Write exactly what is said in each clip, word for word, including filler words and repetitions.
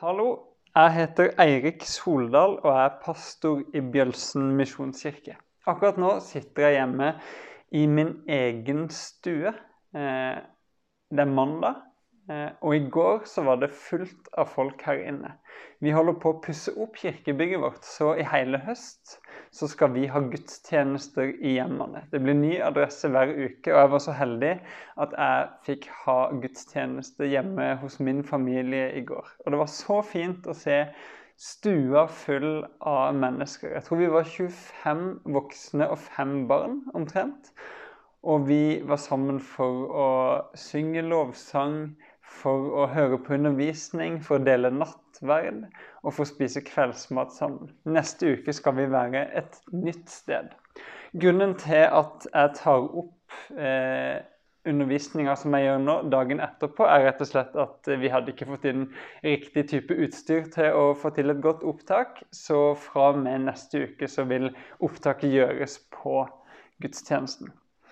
Hallo, jeg heter Eirik Soldal og er pastor i Bjølsen Misjonskirke. Akkurat nå sitter jeg hjemme i min egen stue. Eh, Det er mandag, eh, og i går så var det fullt av folk her inne. Vi holder på å pusse opp kirkebygget vårt, så i hele høst så skal vi ha gudstjenester i hjemmene. Det blir ny adresse hver uke, og jeg var så heldig at jeg fikk ha gudstjeneste hjemme hos min familie i går. Og det var så fint å se stua full av mennesker. Jeg tror vi var tjuefem voksne og fem barn omtrent. Og vi var sammen for å synge lovsang, for å høre på undervisning, for å dele nattverd og for å spise kveldsmat sammen. Neste uke skal vi være et nytt sted. Grunnen til at jeg tar opp eh, undervisningen som jeg gjør nå, dagen etterpå, er rett og slett at vi hadde ikke fått inn riktig type utstyr til å få til et godt opptak, så fra og med neste uke så vil opptaket gjøres på gudstjenesten.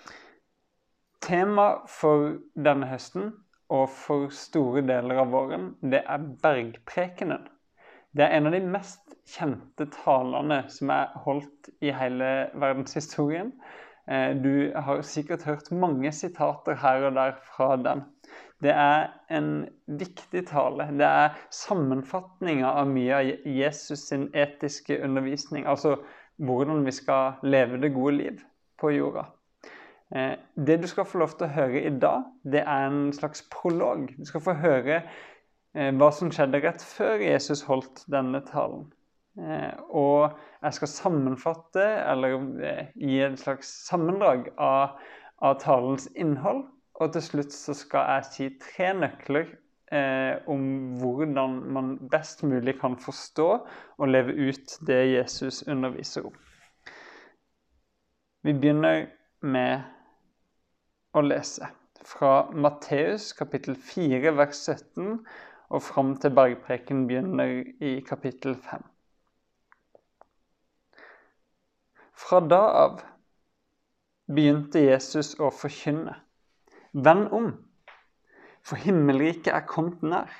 Tema for denne høsten og for store deler av våren, det er bergprekenen. Det er en av de mest kjente talene som er holdt i hele verdenshistorien. Du har sikkert hørt mange sitater her og der fra den. Det er en viktig tale. Det er sammenfatningen av mye av Jesus sin etiske undervisning, altså hvordan vi skal leve det gode liv på jorda. Det du skal få lov til å høre i dag, det er en slags prolog. Du skal få høre hva som skjedde rett før Jesus holdt denne talen. Og jeg skal sammenfatte, eller gi en slags sammendrag av, av talens innhold. Og til slutt så skal jeg si tre nøkler eh, om hvordan man best mulig kan forstå og leve ut det Jesus underviser om. Vi begynner med å lese fra Matteus kapittel fire vers sytten og frem til bergpreken begynner i kapittel fem. Fra da av begynte Jesus å forkynne: Vend om, for himmelriket er kommet nær.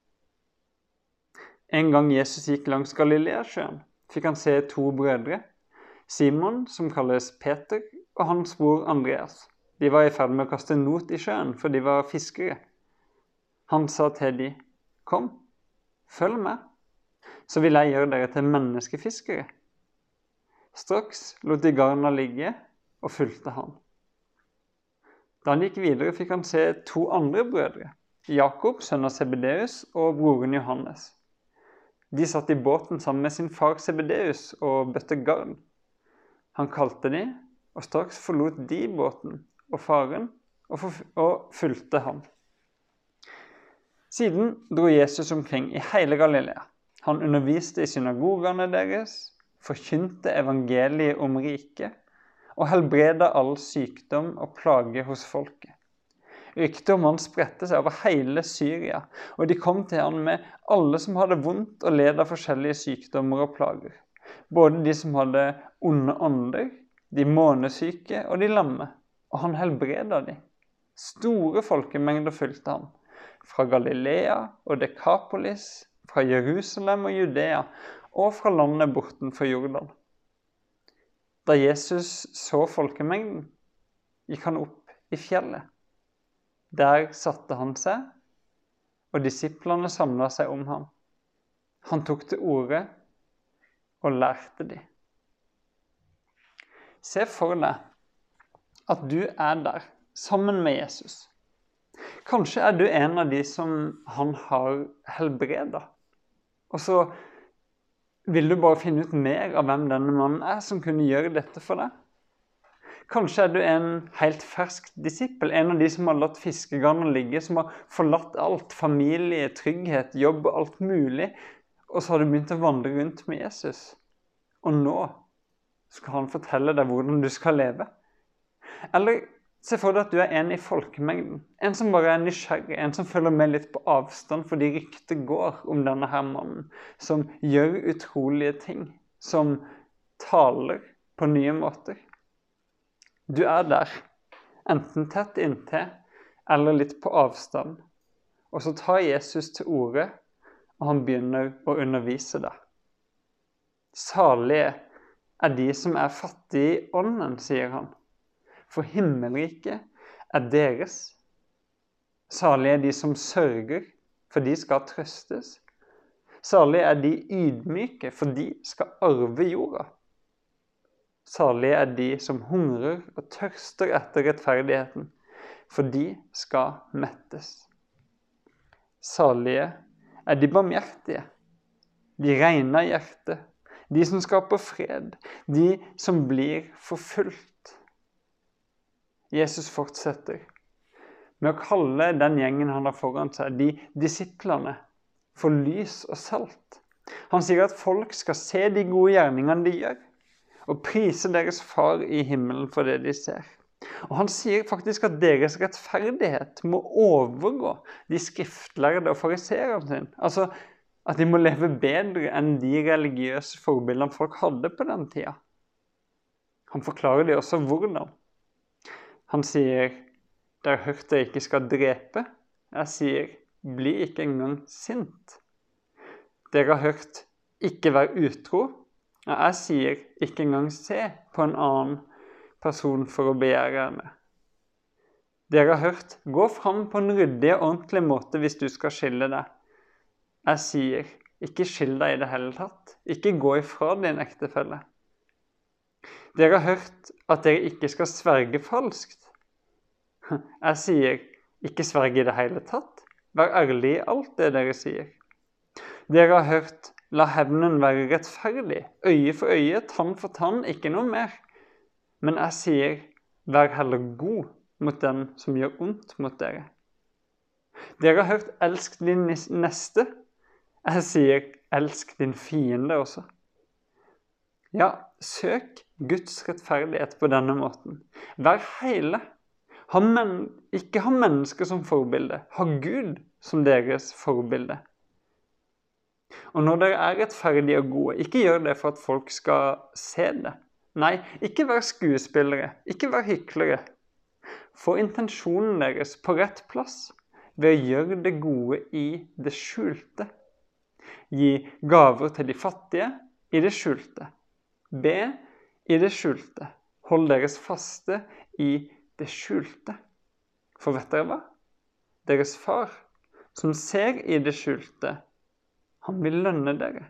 En gang Jesus gikk langs Galileasjøen, fikk han se to brødre, Simon, som kalles Peter, og hans bror Andreas. De var i ferd med å kaste not i sjøen, for de var fiskere. Han sa til dem: Kom, følg med, så vil jeg gjøre dere til menneskefiskere. Straks lot de garna ligge og fulgte han. Da han gikk videre, fikk han se to andre brødre, Jakob, sønn av Zebedeus, og broren Johannes. De satt i båten sammen med sin far Zebedeus og bøtte garn. Han kalte de, og straks forlot de båten og faren, og, og fulgte ham. Siden dro Jesus omkring i hele Galilea. Han underviste i synagogene deres, forkynte evangeliet om riket, og helbredet all sykdom og plage hos folket. Ryktet om han spredte seg over hele Syria, og de kom til han med alle som hadde vondt og led av forskjellige sykdommer og plager. Både de som hadde onde ånder, de månesyke og de lamme. Og han helbredet de. Store folkemengder fulgte han, fra Galilea og Dekapolis, fra Jerusalem og Judea, og fra landet bortenfor Jordan. Da Jesus så folkemengden, gikk han opp i fjellet. Der satte han seg, og disiplene samlet seg om ham. Han tok til orde og lærte de. Se for deg at du er der, sammen med Jesus. Kanskje er du en av de som han har helbredet. Og så vil du bare finne ut mer av hvem denne mannen er som kunne gjøre dette for deg. Kanskje er du en helt fersk disippel, en av de som har latt fiskegarnene ligge, som har forlatt alt, familie, trygghet, jobb og alt mulig, og så har du begynt å vandre rundt med Jesus. Og nå skal han fortelle deg hvordan du skal leve. Eller se for deg at du er en i folkemengden, en som bare er nysgjerrig, en som følger med litt på avstand fordi ryktet går om denne her mannen, som gjør utrolige ting, som taler på nye måter. Du er der, enten tett inntil eller litt på avstand, og så tar Jesus til orde og han begynner å undervise det. Salige er de som er fattige i ånden, sier han, for himmelriket er deres. Salige er de som sørger, for de skal trøstes. Salige er de ydmyke, for de skal arve jorda. Salige er de som hungrer og tørster etter rettferdigheten, for de skal mettes. Salige er de barmhjertige, de rene i hjertet, de som skaper fred, de som blir forfulgt. Jesus fortsetter med å kalle den gjengen han har foran seg, de disiplene, for lys og salt. Han sier at folk skal se de gode gjerningene de gjør, og prise deres far i himmelen for det de ser. Og han sier faktisk at deres rettferdighet må overgå de skriftlærde og fariseerne sine. Altså at de må leve bedre enn de religiøse forbildene folk hadde på den tida. Han forklarer de også hvordan. Han sier, dere har hørt dere ikke skal drepe. Jeg sier, bli ikke engang sint. Dere har hørt ikke være utro. Jeg sier, ikke engang se på en annen person for å begjære henne. Dere har hørt, gå fram på en ryddig og ordentlig måte hvis du skal skille deg. Jeg sier, ikke skill deg i det hele tatt. Ikke gå ifra din ektefelle. Dere har hørt at dere ikke skal sverge falskt. Jeg sier, ikke sverge i det hele tatt. Vær ærlig i alt det dere sier. Dere har hørt, la hevnen være rettferdig. Øye for øye, tann for tann, ikke noe mer. Men jeg sier, vær heller god mot den som gjør ondt mot dere. Dere har hørt, elsk din neste. Jeg sier, elsk din fiende også. Ja, søk Guds rettferdighet på denne måten. Vær hele. Ha men, ikke ha mennesker som forbilde. Ha Gud som deres forbilde. Og når dere er rettferdige og gode, ikke gjør det for at folk skal se det. Nei, ikke vær skuespillere, ikke vær hyklere. Få intensjonen deres på rett plass ved å gjøre det gode i det skjulte. Gi gaver til de fattige i det skjulte. Be i det skjulte. Hold deres faste i det skjulte. For vet dere hva? Deres far, som ser i det skjulte, han vil lønne dere.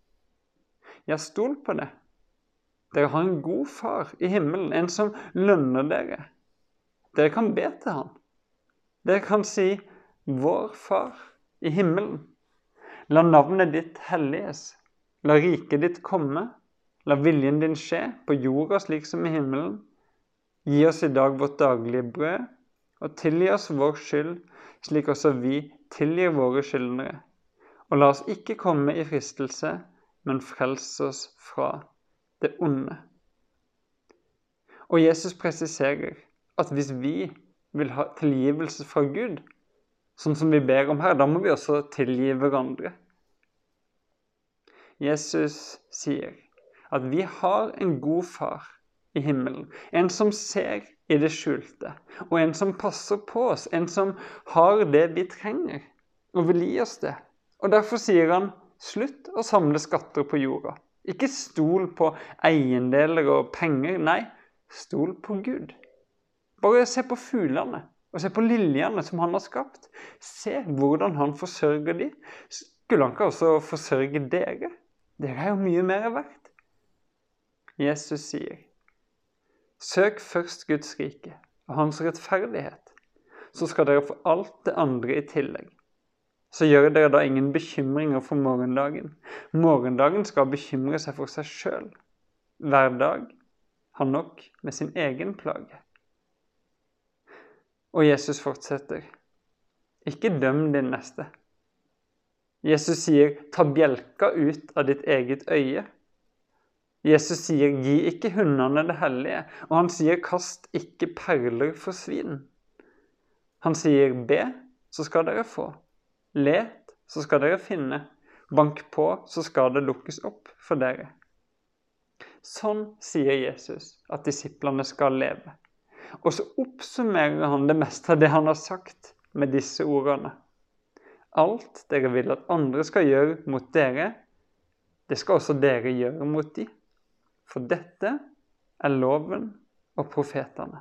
Ja, stol på det. Dere har en god far i himmelen, en som lønner dere. Dere kan be til han. Dere kan si, vår far i himmelen. La navnet ditt helliges. La riket ditt komme. La viljen din skje på jorda slik som i himmelen. Gi oss i dag vårt daglige brød, og tilgi oss vår skyld, slik også vi tilgir våre skyldnere. Og la oss ikke komme i fristelse, men frels oss fra det onde. Og Jesus presiserer at hvis vi vil ha tilgivelse fra Gud, sånn som vi ber om her, da må vi også tilgi hverandre. Jesus sier at vi har en god far i himmelen, en som ser i det skjulte, og en som passer på oss, en som har det vi trenger, og vil gi oss det. Og derfor sier han, slutt å samle skatter på jorda. Ikke stol på eiendeler og penger, nei, stol på Gud. Bare se på fuglene, og se på liljene som han har skapt. Se hvordan han forsørger de. Skulle han ikke også forsørge dere? Dere er jo mye mer verdt. Jesus sier, søk først Guds rike og hans rettferdighet, så skal dere få alt det andre i tillegg. Så gjør dere da ingen bekymringer for morgendagen. Morgendagen skal bekymre seg for seg selv. Hver dag har nok med sin egen plage. Og Jesus fortsetter, ikke døm din neste. Jesus sier, ta bjelka ut av ditt eget øye. Jesus sier, gi ikke hundene det hellige, og han sier, kast ikke perler for svin. Han sier, be, så skal dere få. Let, så skal dere finne. Bank på, så skal det lukkes opp for dere. Sånn sier Jesus at disiplene skal leve. Og så oppsummerer han det meste av det han har sagt med disse ordene. Alt dere vil at andre skal gjøre mot dere, det skal også dere gjøre mot de. For dette er loven og profetene.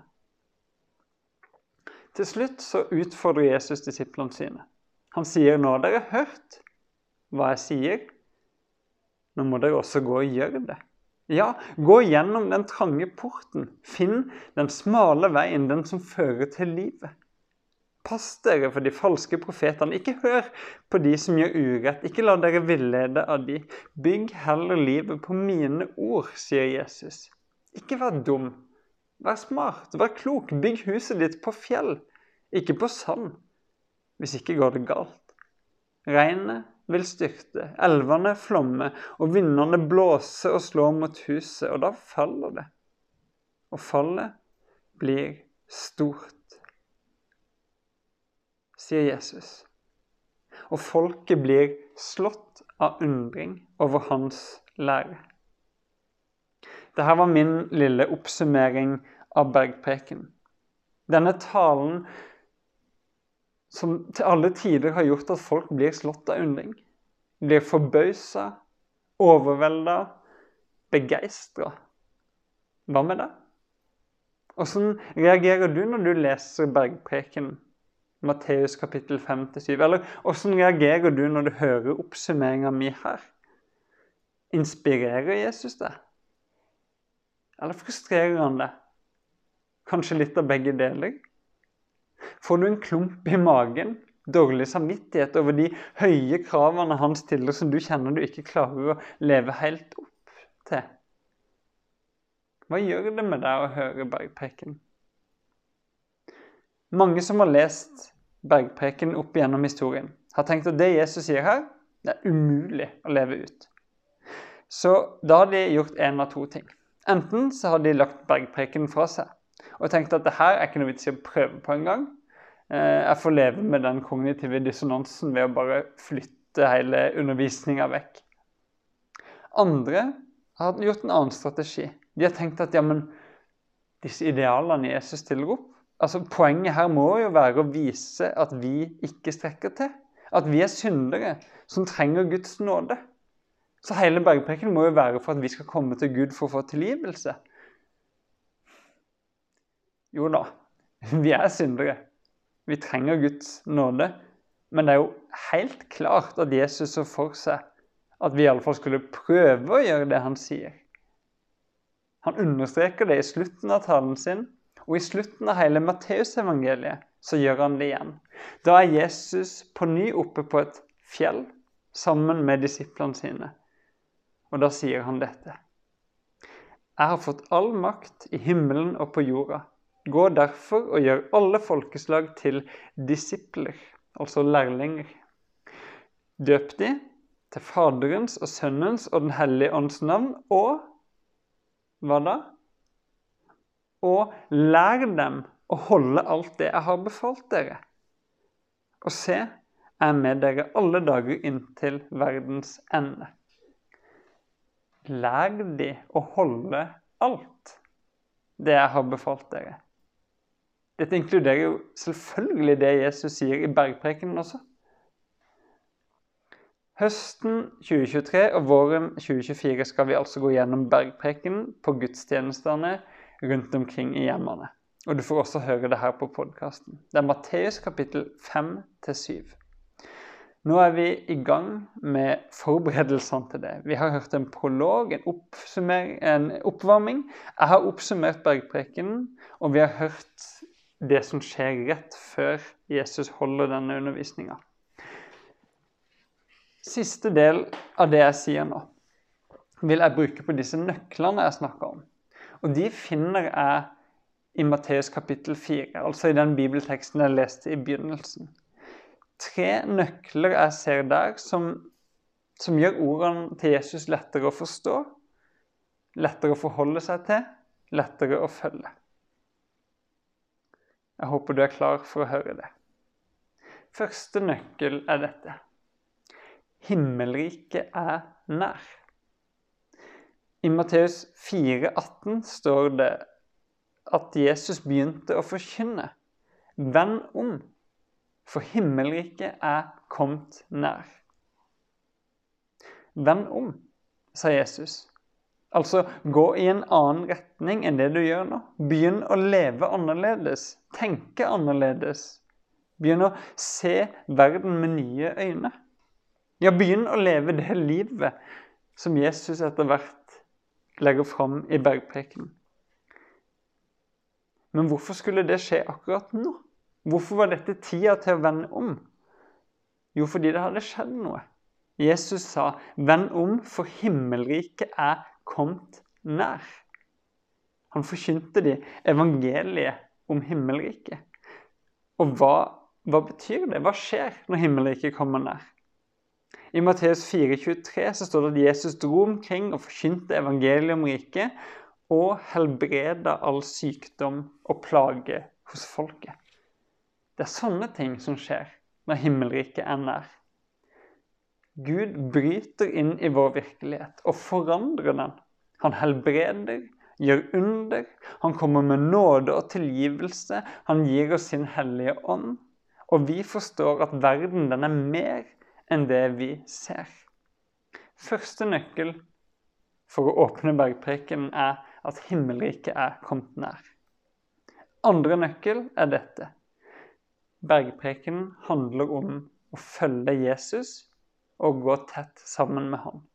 Til slutt så utfordrer Jesus disiplene sine. Han sier, nå har dere hørt hva jeg sier, nå må dere også gå og gjøre det. Ja, gå gjennom den trange porten. Finn den smale veien, den som fører til livet. Pass dere for de falske profetene. Ikke hør på de som gjør urett. Ikke la dere villede av de. Bygg heller livet på mine ord, sier Jesus. Ikke vær dum. Vær smart, vær klok. Bygg huset ditt på fjell, ikke på sand. Hvis ikke går det galt. Regnet vil styrte, elvene flomme, og vindene blåse og slå mot huset, og da faller det. Og fallet blir stort, sier Jesus. Og folket blir slått av undring over hans lære. Dette var min lille oppsummering av bergpreken. Denne talen som til alle tider har gjort at folk blir slått av undring, blir forbauset, overveldet, begeistret. Hva med det? Hvordan reagerer du når du leser bergpreken, Matteus kapittel fem til syv? Eller hvordan reagerer du når du hører oppsummeringen min her? Inspirerer Jesus deg? Eller frustrerer han deg? Kanskje litt av begge deler? Får du en klump i magen, dårlig samvittighet over de høye kravene han stiller som du kjenner du ikke klarer å leve helt opp til? Hva gjør det med deg å høre bergpreken? Mange som har lest bergpreken opp gjennom historien, har tenkt at det Jesus sier her, det er umulig å leve ut. Så da har de gjort en av to ting. Enten så har de lagt bergpreken fra seg, og tenkt at det her er ikke noe vits i å prøve på en gang. Jeg får leve med den kognitive dissonansen ved å bare flytte hele undervisningen vekk. Andre har gjort en annen strategi. De har tenkt at ja, men disse idealene Jesus stiller opp, altså poenget her må jo være å vise at vi ikke strekker til. At vi er syndere som trenger Guds nåde. Så hele bergpreken må jo være for at vi skal komme til Gud for å få tilgivelse. Jo da, vi er syndere. Vi trenger Guds nåde. Men det er jo helt klart at Jesus så for seg at vi i alle fall skulle prøve å gjøre det han sier. Han understreker det i slutten av talen sin, og i slutten av hele Matteus-evangeliet så gjør han det igjen. Da er Jesus på ny oppe på et fjell sammen med disiplene sine. Og da sier han dette. Jeg har fått all makt i himmelen og på jorda. Gå derfor og gjør alle folkeslag til disipler, altså lærlinger. Døp de til Faderens og Sønnens og Den hellige ånds navn, og hva da? Og lær dem å holde alt det jeg har befalt dere. Og se, jeg er med dere alle dager inntil verdens ende. Lær de å holde alt det jeg har befalt dere. Dette inkluderer jo selvfølgelig det Jesus sier i bergprekenen også. Høsten tjue tjuetre og våren tjue tjuefire skal vi altså gå gjennom bergprekenen på gudstjenestene rundt omkring i hjemmene. Og du får også høre det her på podcasten. Det er Matteus kapittel fem til syv. Nå er vi i gang med forberedelsene til det. Vi har hørt en prolog, en, en oppvarming. Jeg har oppsummert bergprekenen, og vi har hørt det som skjer rett før Jesus holder denne undervisningen. Siste del av det jeg sier nå, vil jeg bruke på disse nøklene jeg snakker om. Og de finner jeg i Matteus kapittel fire, altså i den bibelteksten jeg leste i begynnelsen. Tre nøkler jeg ser der som, som gjør ordene til Jesus lettere å forstå, lettere å forholde seg til, lettere å følge. Jeg håper du er klar for å høre det. Første nøkkel er dette. Himmelriket er nær. I Matteus fire atten står det at Jesus begynte å forkynne. Vend om. for himmelriket er kommet nær. Vend om, sa Jesus. Altså, gå i en annen retning enn det du gjør nå. Begynn å leve annerledes, tenke annerledes. Begynn å se verden med nye øyne. Ja, begynn å leve det livet som Jesus etter hvert legger fram i bergprekenen. Men hvorfor skulle det skje akkurat nå? Hvorfor var dette tida til å vende om? Jo, fordi det hadde skjedd noe. Jesus sa, vend om, for himmelriket er kommet nær. Han forkynte de evangeliet om himmelriket. Og hva, hva betyr det? Hva skjer når himmelriket kommer nær? I Matteus fire tjuetre så står det at Jesus dro omkring og forkynte evangeliet om riket, og helbreda all sykdom og plage hos folket. Det er sånne ting som skjer når himmelriket er nær. Gud bryter inn i vår virkelighet og forandrer den. Han helbreder, gjør under, han kommer med nåde og tilgivelse, han gir oss sin hellige ånd, og vi forstår at verden den er mer enn det vi ser. Første nøkkel for å åpne bergprekenen er at himmelriket er kommet nær. Andre nøkkel er dette. Bergprekenen handler om å følge Jesus og gå tett sammen med ham.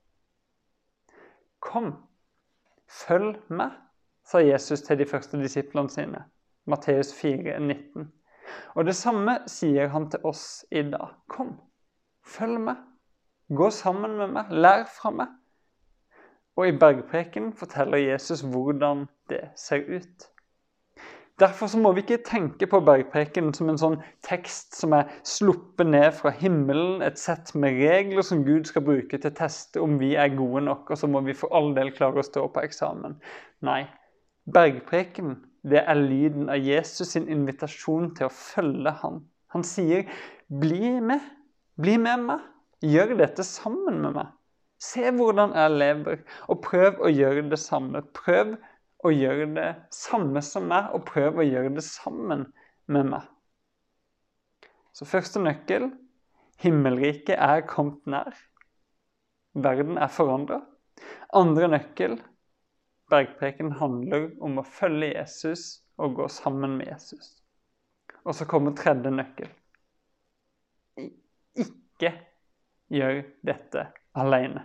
Kom, følg meg, sa Jesus til de første disiplene sine. Matteus fire nitten. Og det samme sier han til oss i dag. Kom, følg meg, gå sammen med meg, lær fra meg. Og i bergprekenen forteller Jesus hvordan det ser ut. Derfor så må vi ikke tenke på bergprekenen som en sånn tekst som er sluppet ned fra himmelen, et sett med regler som Gud skal bruke til å teste om vi er gode nok, og så må vi for all del klare å stå på eksamen. Nei, bergprekenen, det er lyden av Jesus sin invitasjon til å følge ham. Han sier, bli med, bli med meg, gjør dette sammen med meg. Se hvordan jeg lever, og prøv å gjøre det samme. Prøv å gjøre det samme som meg, og prøv å gjøre det sammen med meg. Så første nøkkel, himmelriket er kommet nær. Verden er forandret. Andre nøkkel, bergpreken handler om å følge Jesus og gå sammen med Jesus. Og så kommer tredje nøkkel. Ikke gjør dette alene.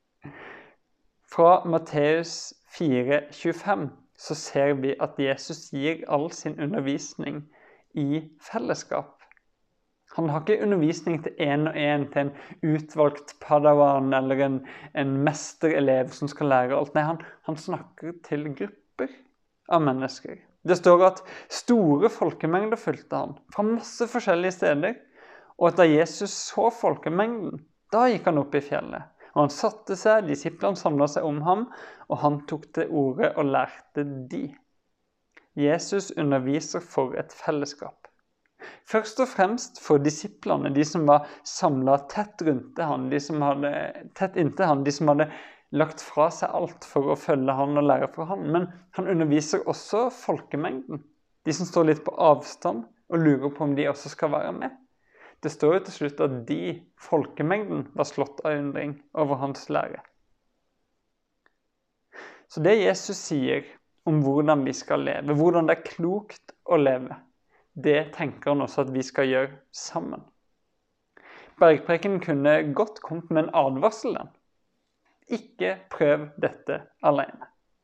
Fra Matteus fire tjuefem så ser vi at Jesus gir all sin undervisning i fellesskap. Han har ikke undervisning til en og en, til en utvalgt padawan eller en, en mesterelev som skal lære alt. Nei, han, han snakker til grupper av mennesker. Det står at store folkemengder fulgte han fra masse forskjellige steder, og at da Jesus så folkemengden, da gikk han opp i fjellet. Og han satte seg, disiplene samlet seg om ham, og han tok til orde og lærte de. Jesus underviser for et fellesskap. Først og fremst for disiplene, de som var samlet tett rundt han, de som hadde, tett inntil han, de som hadde lagt fra seg alt for å følge han og lære fra han. Men han underviser også folkemengden, de som står litt på avstand og lurer på om de også skal være med. Det står jo til slutt at de, folkemengden, var slått av undring over hans lære. Så det Jesus sier om hvordan vi skal leve, hvordan det er klokt å leve, det tenker han også at vi skal gjøre sammen. Bergprekenen kunne godt kommet med en advarsel den. Ikke prøv dette alene.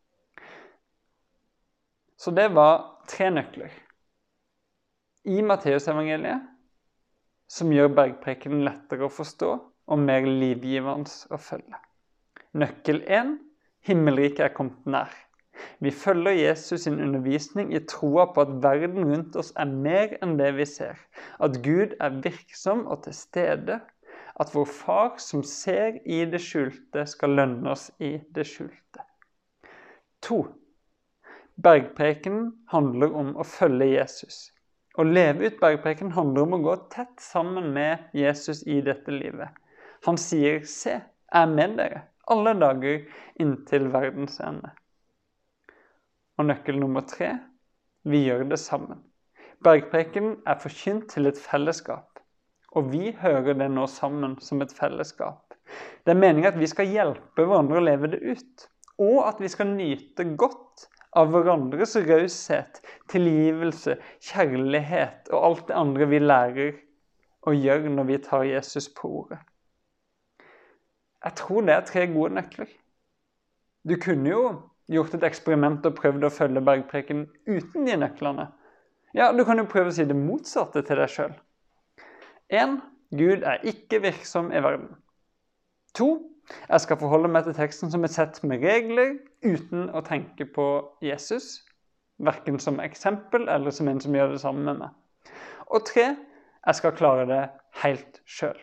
Så det var tre nøkler. I Matteusevangeliet, som gjør bergprekenen lettere å forstå og mer livgivende å følge. Nøkkel én, himmelriket er kommet nær. Vi følger Jesus sin undervisning i troa på at verden rundt oss er mer enn det vi ser. At Gud er virksom og til stede. At vår far som ser i det skjulte skal lønne oss i det skjulte. To. Bergprekenen handler om å følge Jesus. Å leve ut bergpreken handler om å gå tett sammen med Jesus i dette livet. Han sier, se, jeg er med dere alle dager inntil verdens ende. Og nøkkel nummer tre, vi gjør det sammen. Bergpreken er forkynt til et fellesskap, og vi hører det nå sammen som et fellesskap. Det er meningen at vi skal hjelpe hverandre å leve det ut, og at vi skal nyte godt av hverandres raushet, tilgivelse, kjærlighet og alt det andre vi lærer å gjøre når vi tar Jesus på ordet. Jeg tror det er tre gode nøkler. Du kunne jo gjort et eksperiment og prøvd å følge Bergpreken uten de nøklene. Ja, du kan jo prøve å si det motsatte til deg selv. En, Gud er ikke virksom i verden. To, jeg skal forholde meg til teksten som et sett med regler uten å tenke på Jesus, hverken som eksempel eller som en som gjør det samme med meg. Og tre, jeg skal klare det helt selv.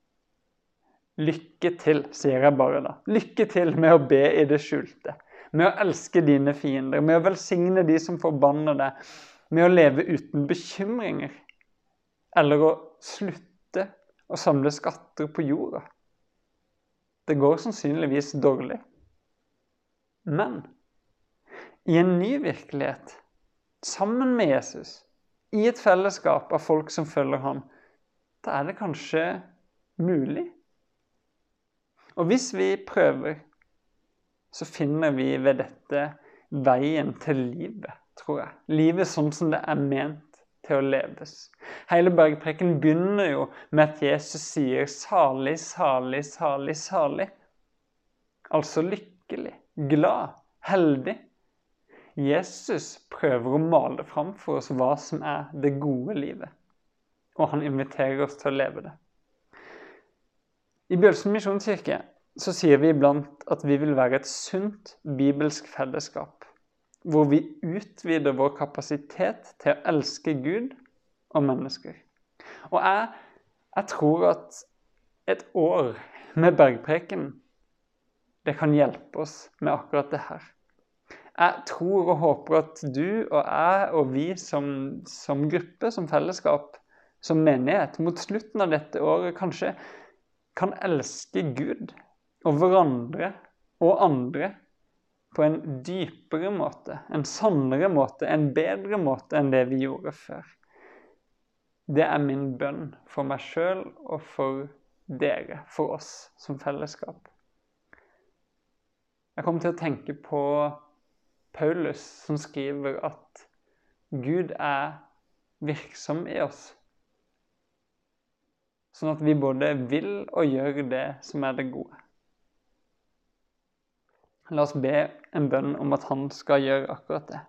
Lykke til, sier jeg bare da. Lykke til med å be i det skjulte, med å elske dine fiender, med å velsigne de som forbanner deg, med å leve uten bekymringer, eller å slutte å samle skatter på jorda. Det går sannsynligvis dårlig. Men i en ny virkelighet, sammen med Jesus, i et fellesskap av folk som følger ham, da er det kanskje mulig. Og hvis vi prøver, så finner vi ved dette veien til livet, tror jeg. Livet sånn som det er ment til å leves. Hele Bergpreken begynner jo med at Jesus sier salig, salig, salig, salig. Altså lykkelig, glad, heldig. Jesus prøver å male fram for oss hva som er det gode livet. Og han inviterer oss til å leve det. I Bjølsen Misjonskirke så sier vi iblant at vi vil være et sunt bibelsk fellesskap, hvor vi utvider vår kapasitet til å elske Gud og mennesker. Og jeg, jeg tror at et år med Bergpreken, det kan hjelpe oss med akkurat det her. Jeg tror og håper at du og jeg og vi som, som gruppe, som fellesskap, som menighet, mot slutten av dette året kanskje kan elske Gud og hverandre og andre på en dypere måte, en sannere måte, en bedre måte enn det vi gjorde før. Det er min bønn for meg selv og for dere, for oss som fellesskap. Jeg kommer til å tenke på Paulus som skriver at Gud er virksom i oss, sånn at vi både vil og gjør det som er det gode. La oss be en bønn om at han skal gjøre akkurat det.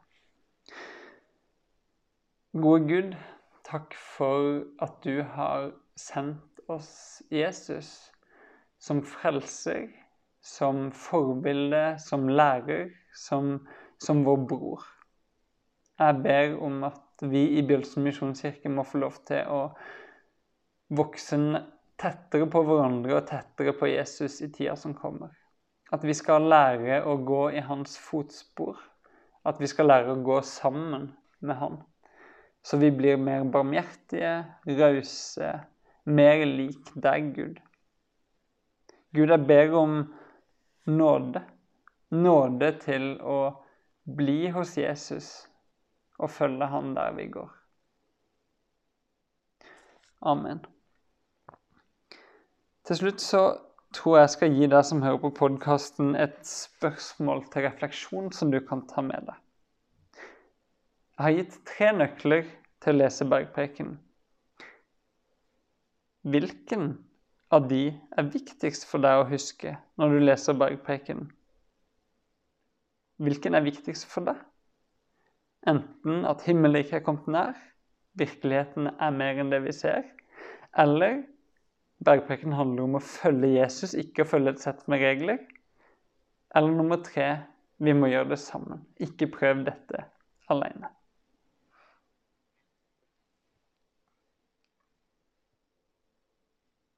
Gode Gud, takk for at du har sendt oss Jesus som frelser, som forbilde, som lærer, som, som vår bror. Jeg ber om at vi i Bjølsen Misjonskirke må få lov til å vokse tettere på hverandre og tettere på Jesus i tida som kommer. At vi skal lære å gå i hans fotspor. At vi skal lære å gå sammen med han. Så vi blir mer barmhjertige, rause, mer lik deg, Gud. Gud, jeg ber om nåde. Nåde til å bli hos Jesus og følge han der vi går. Amen. Til slutt så tror jeg skal gi deg som hører på podcasten et spørsmål til refleksjon som du kan ta med deg. Jeg har gitt tre nøkler til å lese Bergpreken. Hvilken av de er viktigst for deg å huske når du leser Bergpreken? Hvilken er viktigst for deg? Enten at himmeliket er kommet nær, virkeligheten er mer enn det vi ser, eller Bergpreken handler om å følge Jesus, ikke å følge et sett med regler. Eller nummer tre, vi må gjøre det sammen. Ikke prøv dette alene.